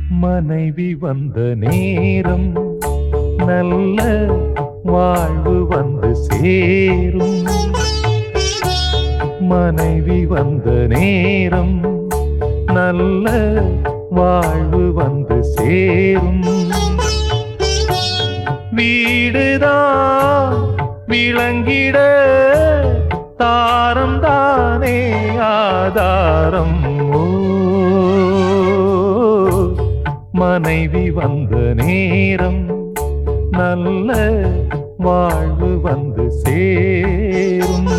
மனைவி வந்த நேரம் நல்ல வாழ்வு வந்து சேரும். மனைவி வந்த நேரம் நல்ல வாழ்வு வந்து சேரும். வீடுதான் விளங்கிட தாரம் தானே ஆதாரம். மனைவி வந்த நேரம் நல்ல வாழ்வு வந்து சேரும்.